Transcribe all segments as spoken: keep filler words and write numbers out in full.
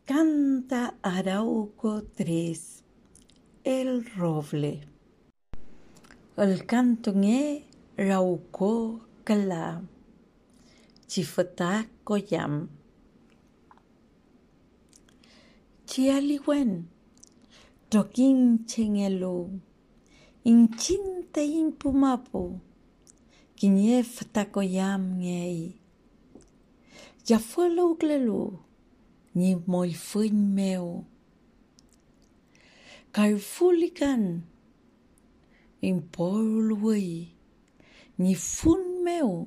Canta Arauco tres, el roble. El canto nge Rauco Kala, Chifata Koyam. Chialiwen, Tokin Chengelo, Inchinta Impumapo, Kinyef Takoyam Ngei. Jafolo Glelo, Ni Molfuin Meo. Carfulican, Impolway, Ni Fun Meo,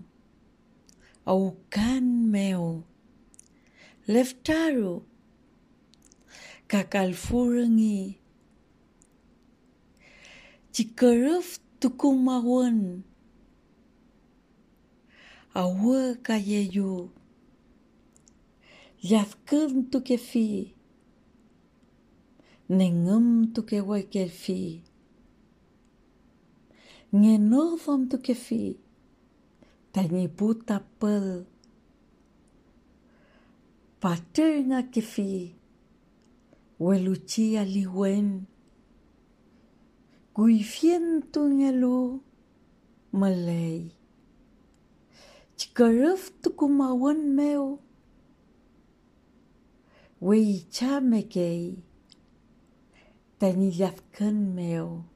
Aucan Meo, Leftaro, Kakalfurangi, Chikaruf Tukumawan, Awa Kayeyu, Yafkun Tukefi, Nengum Tukewakefi, Ngenovam Tukefi, Taniputa Pel, Paterna Kefi, Weluchia Liwen, Guifientu Ngelu, Malay, Chikaruf Tukumawan Meo, Wei Chamekei, Taniyafkan Meo,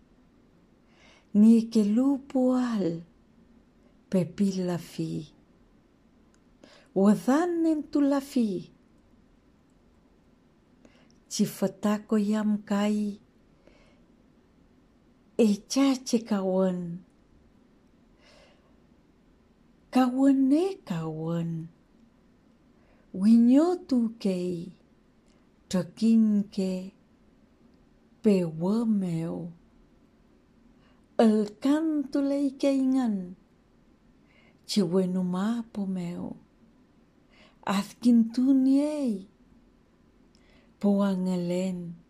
Ni Kelupual, Pepila Fi, Wadan Entula Fi, Chifatako Yam Kai, Echache Kawan, Kawane Kawan, Winyotu Kei, Tokin Ke, Pewameo, El Canto Lei Keingan, Chiwenuma Pomeo, Azkintuniei, Poangelen,